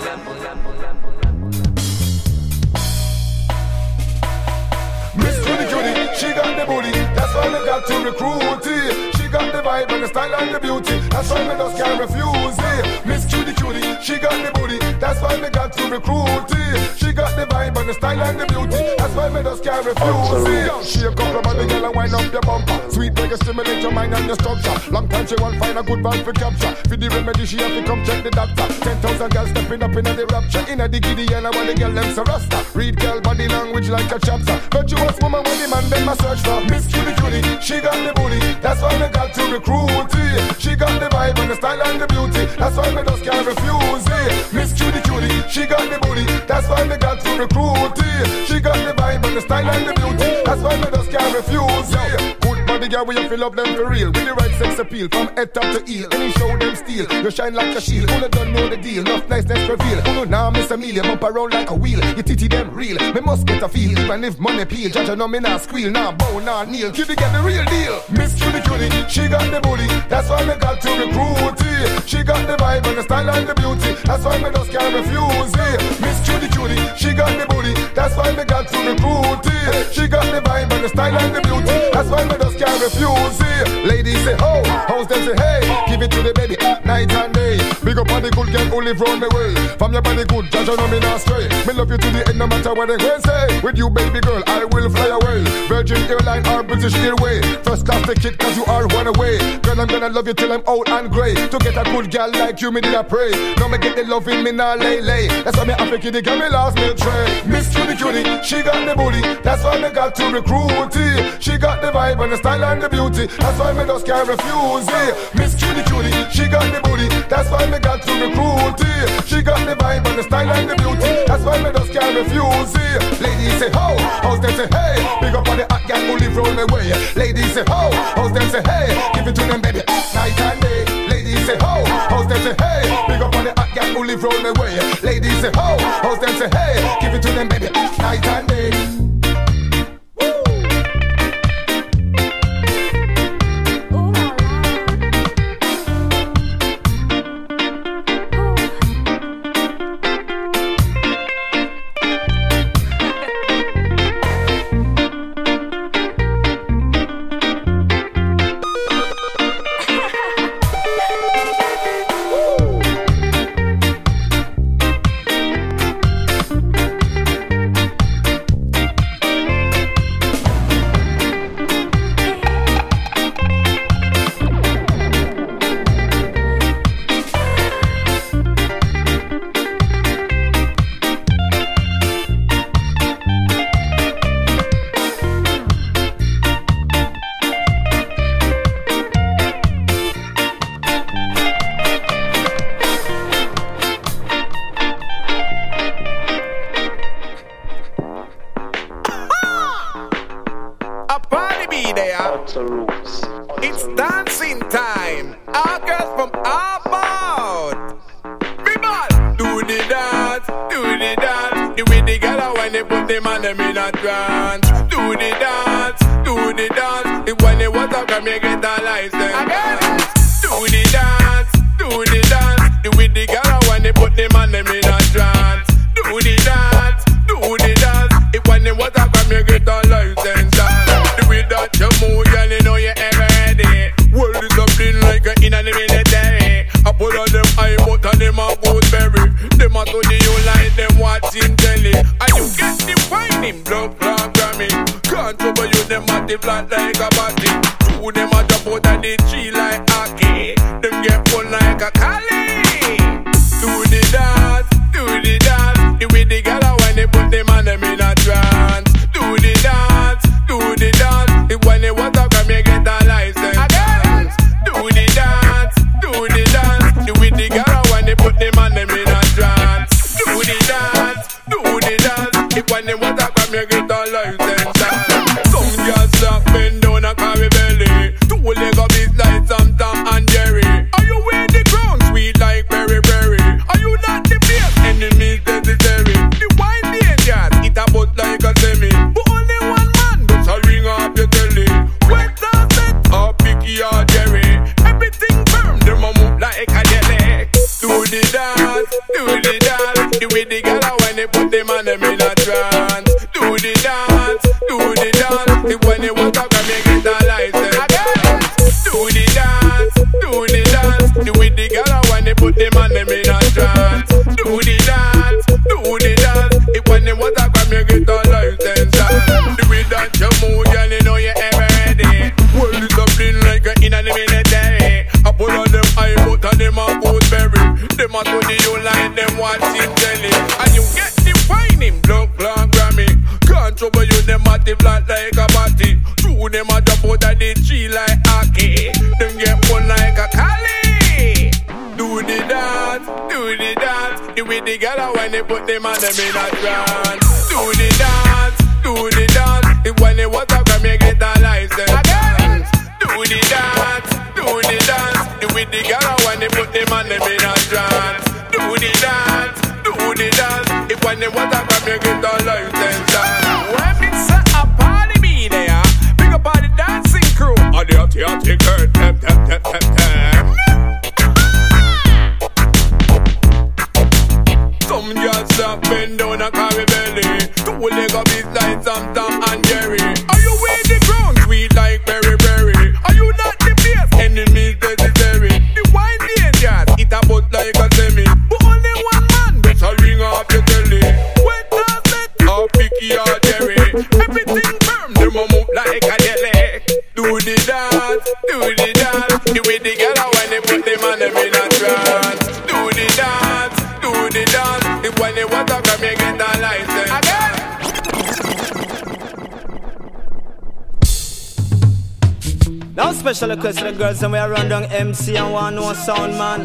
Speaker 14: Miss Cutie, she got the booty, that's why they got to recruit it. She got the vibe and the style and the beauty, that's why me just can't refuse it. Miss Cutie, she got the booty, that's why me got to recruit it. She got the vibe and the style and the beauty, that's why me just can't refuse it. She a couple of body girl and wind up your bumper. Sweet like a stimulate your mind and your structure. Long time she won't find a good vibe for capture. For the remedy she have to come check the doctor. 10,000 girls stepping up in the rapture. In a the giddy and I want the girl them so rasta. Read girl body language like a chapter. Virtuous woman with the man them a search for. Miss Cutie, she got the booty, that's why me got got to recruit it. She got the vibe and the style and the beauty. That's why me just can't refuse it. Miss Cutie Cutie, she got the booty. That's why me got to recruit it. She got the vibe and the style and the beauty. That's why me just can't refuse it. Good body girl, we fill up them for real. With the right sex appeal, from head top to heel. Any show them steal, you shine like a shield. Who don't know the deal, enough niceness reveal. Who know now Miss Amelia, bump around like a wheel. You titty them real, me must get a feel. Even if money peel, judge know me not squeal. Nah bow, nah kneel, Cutie get the real deal. Miss Cutie Cutie, she got the booty. That's why me got to recruit it. She got the vibe and the style and the beauty. That's why me just can't refuse it. Miss Cutie Cutie, she got the booty. That's why me got to recruit it. She got the vibe and the style and the beauty. That's why me just can't refuse it. Ladies say ho, house them say hey. Give it to the baby, night and day. Big up on the good girl who live round my way. From your body good, judge know me not stray. Me love you to the end, no matter what they can say. With you baby girl, I will fly away. Virgin Airline or British Airway. First class ticket cause you are one away. Girl, I'm gonna love you till I'm old and grey. To get a good girl like you, me did I pray. Now me get the love in me, nah lay. That's why me have to kid the girl, me last me tray. Miss Cutie Cutie, she got the booty. That's why me got to recruit it. She got the vibe and the style and the beauty. That's why me just can't refuse it. Miss Cutie Cutie, she got the booty. That's why me got to recruit it. She got the vibe and the style and the beauty. That's why me just can't refuse it. Ladies say ho, house them say hey. Big up on the hot girl who live round my way. Ladies say ho, house them say hey. Give it to them baby, night and day. Ladies say ho, house them say hey. Big up on the hot girl who live round my way. Ladies say ho, house them say hey. Give it to them baby, night and day.
Speaker 15: It's dancing time. Our girls from our boat. People, do the dance, do the dance. The way the girl when they put them on them in a trance. Do the dance, do the dance. The when they want to come, you get a license. Do the dance, do the dance. The way the girl when they put them on them in a trance. Do the dance, do the dance. The when they want to come, you get a license. The way that you move, girl, you know you ever ready. World is something like a in the military. I put on them eye, but on them a gooseberry. Them a to the you like them watching telly. And you get the whining blood clot Grammy. Can't trouble you, them a the flat like a body. Two them a jump out of the tree like hockey. Them get fun like a collie. Do the dance, do the dance. The way the girl when they put them on them in a trance. Do the dance, do the dance. The when they want to come, you get a license. Do the dance, do the dance. The way the girl when they put them on them in a trance. Do the dance, do the dance. The when they want to come, you get a license. Some girls stop bend down and carry belly. Two leg up is like some Tom and Jerry. Are you in the ground sweet like berry berry? Are you not the best enemies necessary? The wine dangerous, it a butt like a semi. But only one man does a ring up your telly. Wet or set or picky or Jerry. Everything firm, them a move like a jelly. Do the dance, do the dance. The way the girl when they put them on them in a trance. Do the dance, do the dance. The when they want to come and get a license. Do the dance, do the dance. The way the girl when they put them on them in a trance. Do the dance, do the dance. The when they want to come and get a license. The way that you move, girl, you know you ever ready. World is something like a in the military. I put on them eye, but on them a gooseberry. Them a to the you like them watching telly. And you get the whining blood clot Grammy. Can't trouble you, them a the flat like a body. Two Two them a jump out of the tree like hockey. Them get one like a collie. Do the dance, do the dance. The way the girl when they put them on them in a trance. Do the dance, do the dance. If when they want to come, you get a license. Again. Do the dance, do the dance. The way the girl when they put them on them in a trance. Do the dance, do the dance. If when they want to come, you get a license. When me say a party me there, big up all the dancing crew. All the hotty girl, tap tap tap tap tap. Some just stop bend down and carry belly. Two leg up is like some Tom and Jerry. Are you with the ground sweet like berry berry? Are you not the best? Enemies necessary. The wine dangerous, it a butt like a semi. But only one man better ring off the telly. Wet or set, or picky or Jerry. Everything firm, them a move like a jelly. Do the dance, do the dance. The way the girl when they put them on them in a trance. Do the dance, do the dance. If when they want to come, you get a license. Again.
Speaker 2: Now special request to the girls and we are run down MC and one no sound man.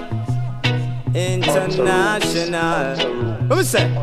Speaker 2: International. What we say?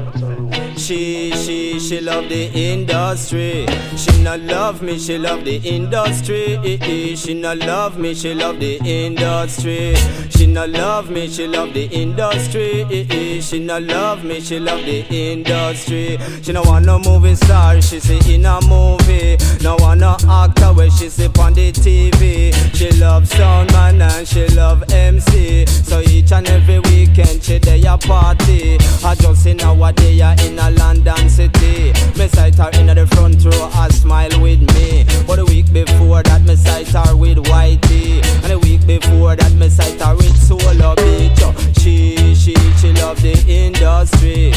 Speaker 2: She love the industry. She not love me, she love the industry. She not love me, she love the industry. She not love me, she love the industry. She not love me, she love the industry. She no want no movie star, she say in a movie. No want no actor where she say on the TV. She love sound man and she love MC. So each and every weekend she dey a party. I just see nowadays in a London city. Me sight her in the front row, a smile with me. But the week before that, me sight her with Whitey. And the week before that, me sight her with Solo Beach. She love the industry.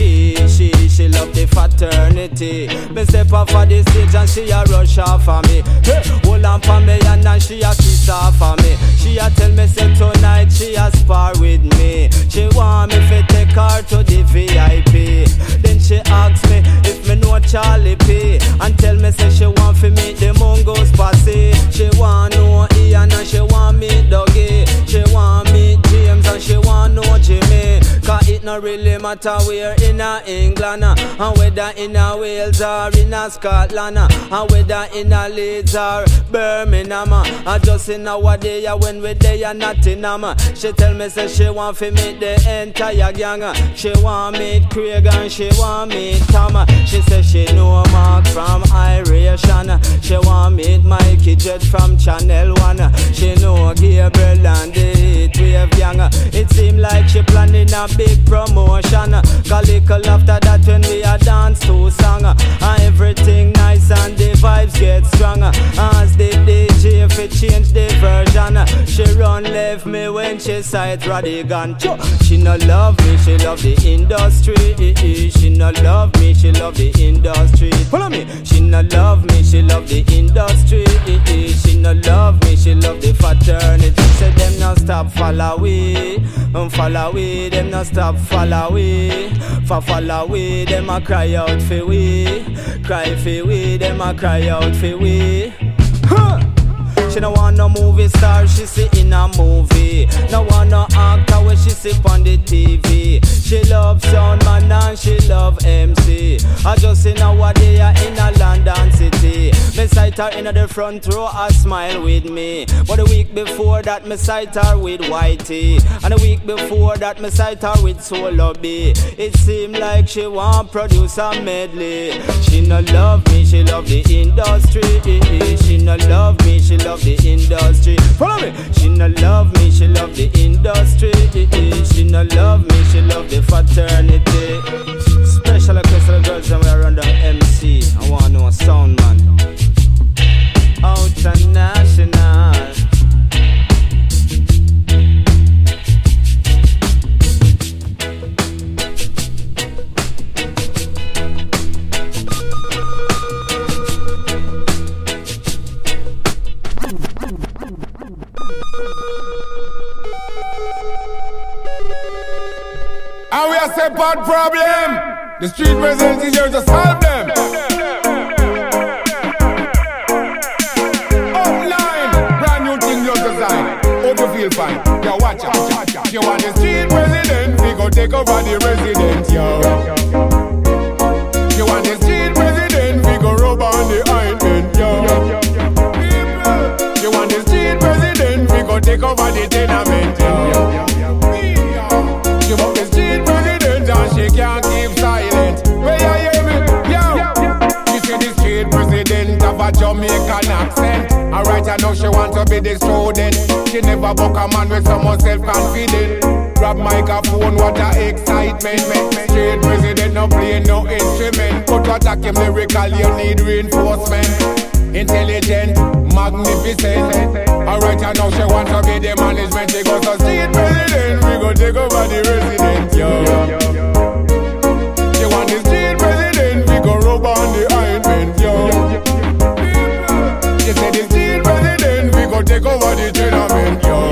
Speaker 2: She love the fraternity. Me step off of the stage and she a rush off of me. Hey, hold on for me and now she a kiss off of me. She a tell me say tonight she a spar with me. She want me to take her to the VIP. Then she asks me if me know Charlie P. And tell me say she want to meet the Mungos Passy. She want know Ian and she want meet Dougie. She want meet James and she want know Jimmy. Cause it no really matter where in a England. And whether in a Wales or in a Scotland. And whether in a Leeds or Birmingham. And just in nowadays when we there and Nottingham. She tell me say she want to meet the entire gang. She want meet Craig and she want meet Tom. She say she know Mark from Iration. She want meet Mikey Jet from Channel 1. She know Gabriel and the Heatwave gang. It seem like she planning a big promotion. Cause little after that when we a dance to song. And everything nice and the vibes get stronger. As the DJ if it change the version. She run left me when she sight Radigan. She no love me, she love the industry. She no love me, she love the industry. Follow me. She no love me, she love the industry. She no love me, she love the fraternity. Say them no stop follow we, follow we. Them no stop follow we, follow we. Them a cry out for we, cry for we. Them a cry out for we. Huh. She no want no movie star, she see in a movie. No want no actor where she see on the TV. She love sound man and she love MC. I just see nowadays in a London city. Me sight her in the front row, a smile with me. But the week before that, me sight her with Whitey. And the week before that, me sight her with Solo B. It seem like she want produce a medley. She no love me, she love the industry. She no love me, she love the industry. Follow me. She no love me, she love the industry. She no love me, she love the fraternity. Special request to the girls and we are under MC. I want to know a sound man. International.
Speaker 14: And we are say bad problem. The street presence is here to solve them.
Speaker 15: over the resident, yo. You want the street president, we go rub on the ointment, yo. You want the street president, we go take over the tenement, yo. You want the street president, and she can't keep silent. Where you hear me, yo? You see the street president have a Jamaican accent. Alright, I know she want to be the student. She never book a man with someone self-confident. Grab microphone, what a excitement. Street president no play no instrument. But to attack him lyrical, you need reinforcement. Intelligent, magnificent. Alright, I know she want to be the management. She goes to street president, we go take over the resident, yo. She want the street president, we go rub on the ointment, yo. She said the street president, we go take over the tenement, yo.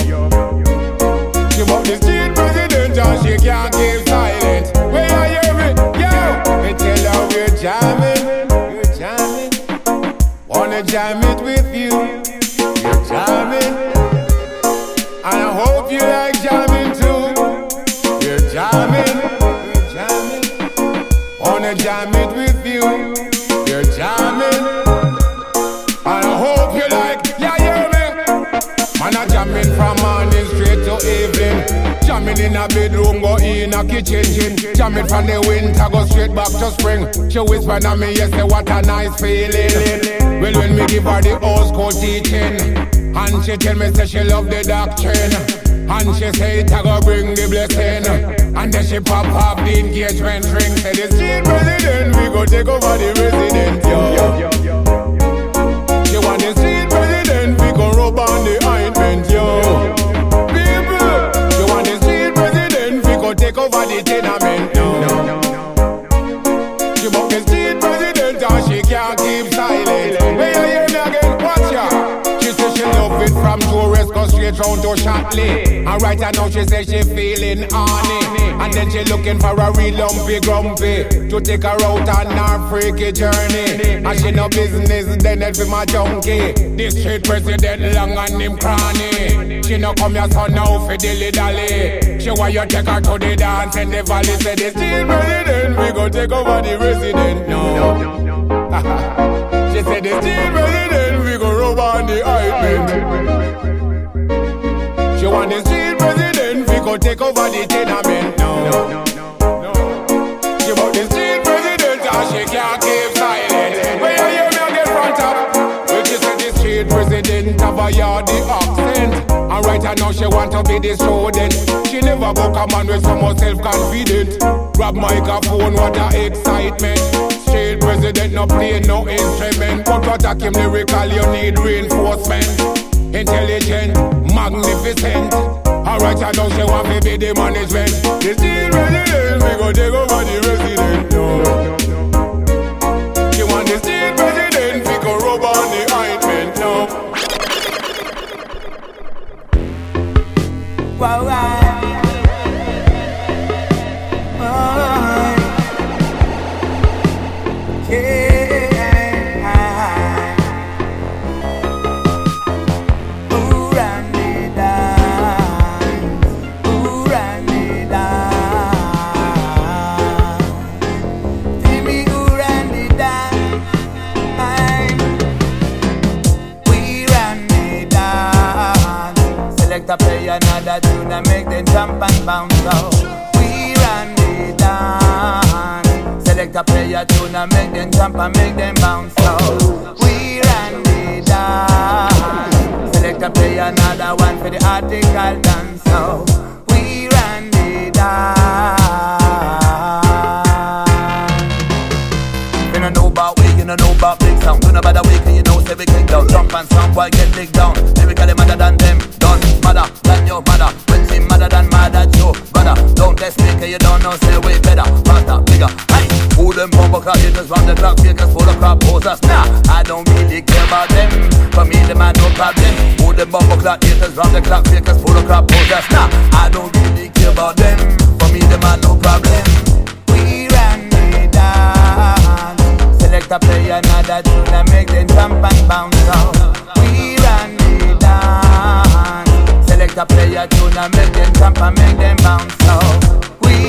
Speaker 15: She want the street president and she can't keep silent. Where you hear me? Yo! Me tell her we're jamming. We're jamming. Wanna jam it with you. You're jamming. And I hope you like jamming too. We're jamming. We're jamming. Wanna jam it with you. You're jamming. And I hope you like, yeah, hear me. Man, I jamming from morning straight to evening. Jamming in a bedroom, go in a kitchen. Jamming from the winter, go straight back to spring. She whispered at me, yes, say what a nice feeling. Well, when me give her the old school teaching, and she tell me, say she love the doctrine. And she say it a go bring the blessing. And then she pop up the engagement ring. Say the street president, we go take over the resident, yo. She want the street president, we go rub on the ointment, yo. People, she want the street president, we go take over the tenement, yo. She want the street president and she can't keep silent. Where you hear me again? Watch ya. She say she love it from tourists, go straight round to Shatley. And right now she say she feeling honey. And then she looking for a real lumpy grumpy to take her out on her freaky journey. And she no business then it be my junkie. This street president long and him cranny. She no come here so now for dilly dally. She want you take her to the dance in the valley. Say the street president, we go take over the resident. No. She said the street president, we go rub on the ointment. She want the street president, we go take over the tenement. No. She want the street president and she can't keep silent. Where you hear me again front up? Well, she said the street president have a yardy accent. And right now she want to be the student. She never book a man with someone self-confident. Grab microphone, what a excitement. Street president no play no instrument. But to attack him lyrical, you need reinforcement. Intelligent, magnificent. Alright, I know she want to be the management. The street president, we go take over the resident, no. She want the street president, we go rub on the ointment, no.
Speaker 16: Wow, wow. To play another tune and make them jump and bounce out. We run the dance. Select a play a tune and make them jump and make them bounce out. We run the dance. Select a play another one for the article dance. So we run the dance. You don't know about way, you don't know about big sound. You know about the way, can you know say we click down. Jump and sound, boy get big down. Lyrically madder than them. Done madder than your mother. When she madder than mother, Joe brother. Don't test me, cause you don't know, say way better. Faster, bigger, hey. Who them bumper clock haters round the clock, fakers full of crap posers. Nah, I don't really care about them. For me, the man no problem. Who them bumper clock haters round the clock, fakers full of crap posers. Nah, I don't really care about them. For me, the man no problem. We ran the dance. Select a play another tune and make them jump and bounce out. We ran the dance. Select a play a tune and make them jump and make them bounce out. We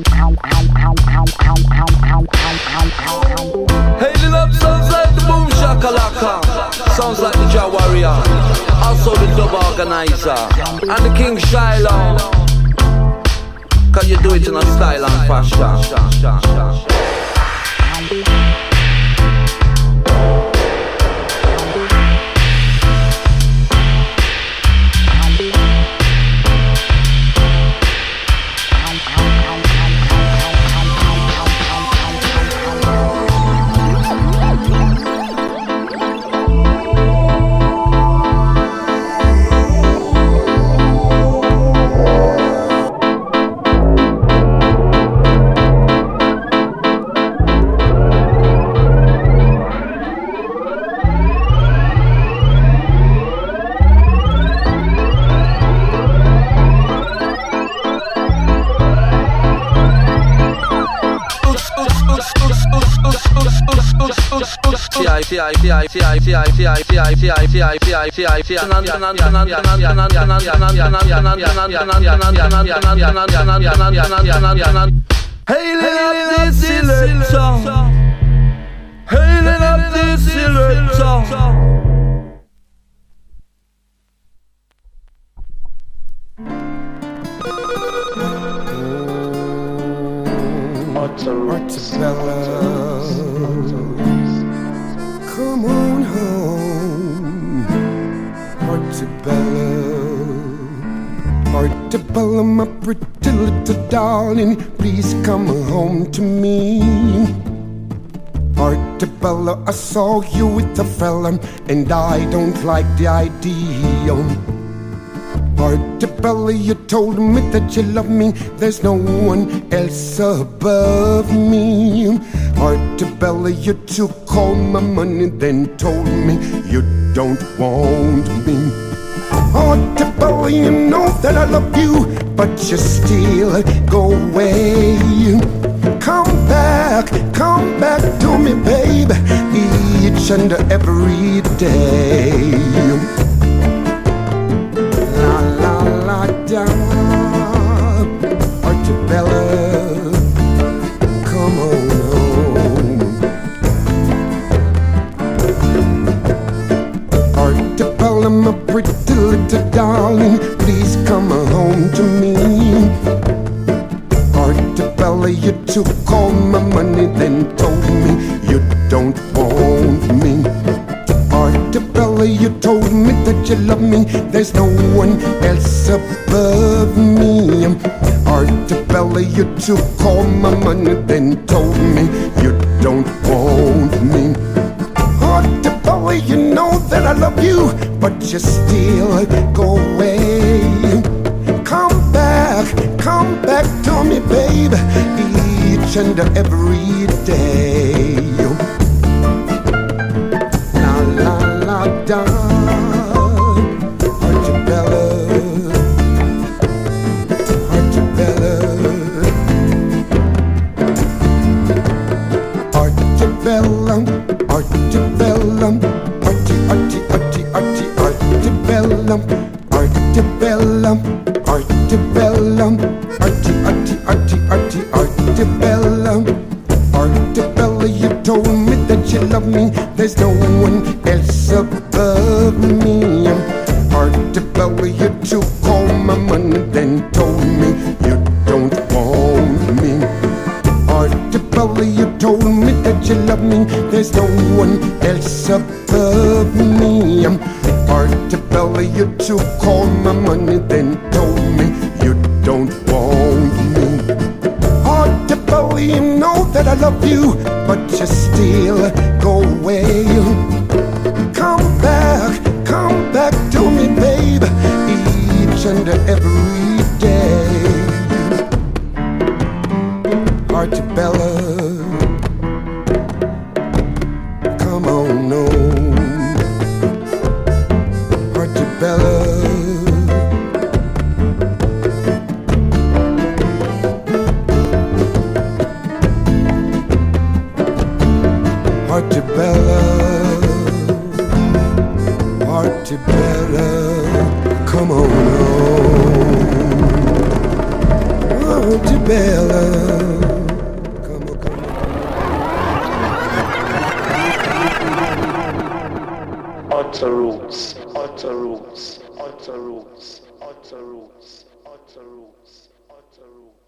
Speaker 17: Hey, the love sounds like the boom shakalaka. Sounds like the Jah Warrior. Also the dub organizer. And the King Shiloh. Can you do it in a style and fashion?
Speaker 5: Come on home, Portobello, my pretty little darling, please come home to me. Portobello, I saw you with a fella, and I don't like the idea. Portobello, you told me that you love me, there's no one else above me. Portobello, you took all my money, then told me you don't want me. Portobello, you know that I love you, but you still go away. Come back to me, baby, each and every day. La la la da, Portobello, come on home. Portobello, my pretty little darling, please come home to me. Portobello, you took all my money, then told me you don't want me. Portobello, you told me that you love me, there's no one else above me. Portobello, you took all my money, then told me you don't want me. Portobello, you know that I love you, but you still go away. Come back to me, baby, each and every day. La la la da, Portobello, Portobello, Portobello, Portobello, Portobello, Portobello, Portobello, Portobello, Portobello, you told me that you love me, there's no one else above me. Portobello, you took all my money, then told me you don't want me. Portobello, you told me that you love me, there's no one else above me. Portobello, you took all my money, then told me you don't want me. Portobello, you know that I love you, but you still go away. Come back to me, baby, each and every day. Portobello, come on home. Portobello, Portobello, Portobello, come on home.
Speaker 18: Montebello.
Speaker 3: Utter roots, utter roots, utter roots, utter roots, utter roots, utter roots.